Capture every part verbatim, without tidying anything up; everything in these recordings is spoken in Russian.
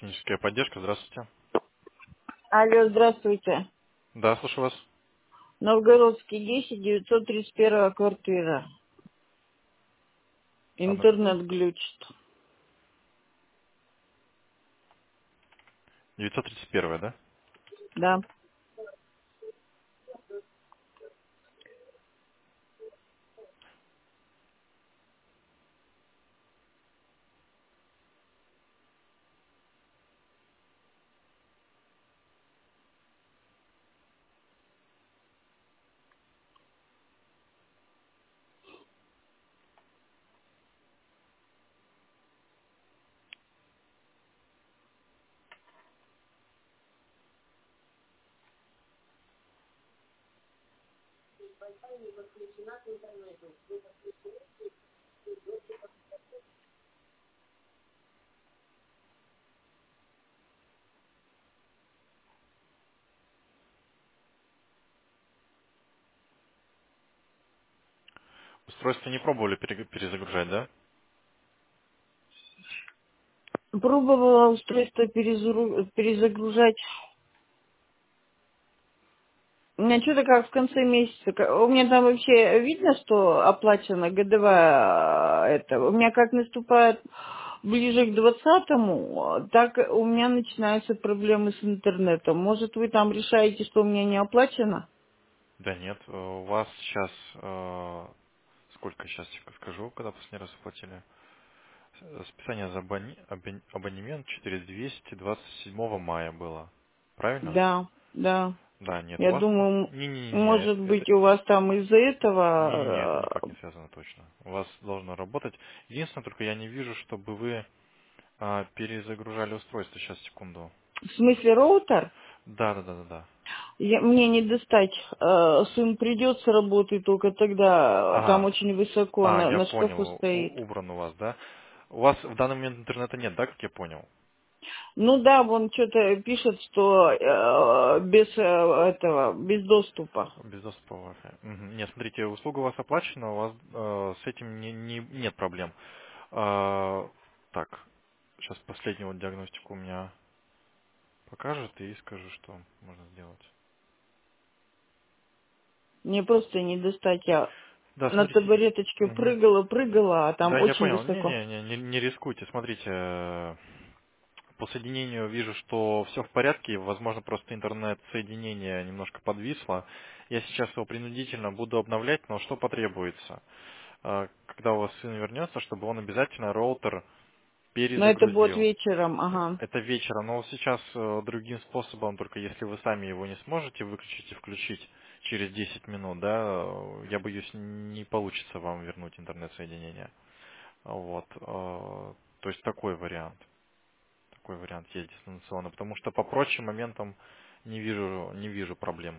Техническая поддержка, здравствуйте. Алло, здравствуйте. Да, слушаю вас. Новгородский десять, девятьсот тридцать первая квартира. Одна секунду. Интернет глючит. девятьсот тридцать один, да? Да. Устройство не пробовали пере- перезагружать, да? Пробовала устройство перезару- перезагружать. У меня что-то как в конце месяца. ка- У меня там вообще видно, что оплачена годовая э, это. У меня как наступает ближе к двадцатому, так у меня начинаются проблемы с интернетом. Может, вы там решаете, что у меня не оплачено? Да нет, э, у вас сейчас, э, сколько сейчас я скажу, когда последний раз оплатили? Э, Списание за абони- абон- абонемент четыре двести двадцать седьмого мая было. Правильно? Да, да. Да, нет, у Я вас... думаю, м- Не-не-не, может это... быть, у вас там из-за Не-не-не, это этого... никак не связано точно. У вас должно работать. Единственное, только я не вижу, чтобы вы а, перезагружали устройство. Сейчас, секунду. э, В смысле, роутер? Да, да, да, да, да. Я- мне не достать. Э, Сын придет с работы только тогда. Там Ага. очень высоко А, на, я на шкафу понял, стоит. у- убран у вас, да? У вас в данный момент интернета нет, да, как я понял? Ну да, вон что-то пишет, что э, без э, этого, без доступа. Без доступа Wi-Fi. Мгм. Нет, смотрите, услуга у вас оплачена, у вас э, с этим не, не- нет проблем. А, так, сейчас последнюю вот диагностику у меня покажет и скажу, что можно сделать. Мне просто не достать. Я Да, на смотрите. табуреточке Мгм. прыгала, прыгала, а там Да, я очень понял. высоко. Не-не-не, не, не рискуйте. Смотрите, э, по соединению вижу, что все в порядке. Возможно, просто интернет-соединение немножко подвисло. Я сейчас его принудительно буду обновлять, но что потребуется? Э, Когда у вас сын вернется, чтобы он обязательно роутер Но это будет перезагрузил. вечером, ага. Это вечером, но вот сейчас э, другим способом, только если вы сами его не сможете выключить и включить через десять минут, да, э, я боюсь, не получится вам вернуть интернет-соединение. Вот. э, То есть такой вариант. Такой вариант есть дистанционно. Потому что по прочим моментам не вижу, не вижу проблем.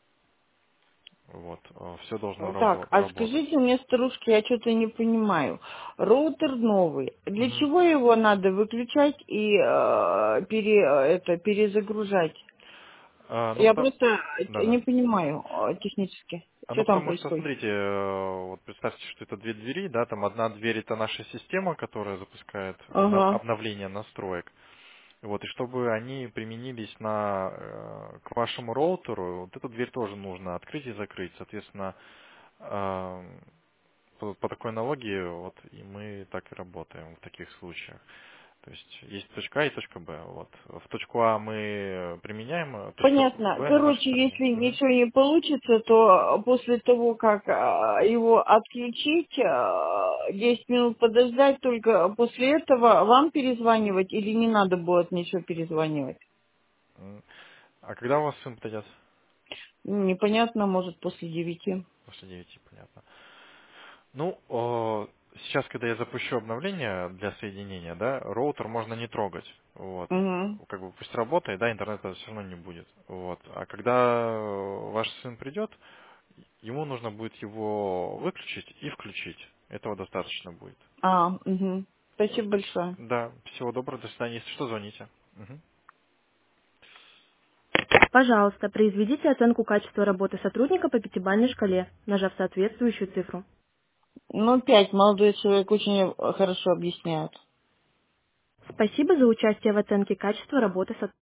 Вот. Все должно Так, рабо- а работать. скажите мне, старушки, я что-то не понимаю. Роутер новый. Для Мгм. чего его надо выключать и э, пере, это, перезагружать? А, ну, Я потому... просто не Да-да. понимаю э, технически, А, что ну, там потому что, происходит. смотрите, э, вот представьте, что это две двери, да, там одна дверь это наша система, которая запускает обна- Ага. обновление настроек. Вот, и чтобы они применились на, э, к вашему роутеру, вот эту дверь тоже нужно открыть и закрыть. Соответственно, э, по, по такой аналогии, вот, и мы так и работаем в таких случаях. То есть есть точка А и точка Б. Вот. В точку А мы применяем, а точка Понятно. Б на вашей Короче, стороне. если Мгм. ничего не получится, то после того, как а, его отключить, а, десять минут подождать, только после этого вам перезванивать или не надо будет ничего перезванивать? М. А когда у вас сын придет? Непонятно, может, после девяти. После девяти, понятно. Ну, о, сейчас, когда я запущу обновление для соединения, да, роутер можно не трогать. Вот. Угу. Как бы пусть работает, да, интернета все равно не будет. Вот. А когда э, ваш сын придет, ему нужно будет его выключить и включить. Этого достаточно будет. А, угу. Вот. Спасибо большое. Да, всего доброго, до свидания. Если что, звоните. Мгм. Пожалуйста, произведите оценку качества работы сотрудника по пятибалльной шкале, нажав соответствующую цифру. Ну, пять. Молодой человек очень э, хорошо объясняет. Спасибо за участие в оценке качества работы сотрудников.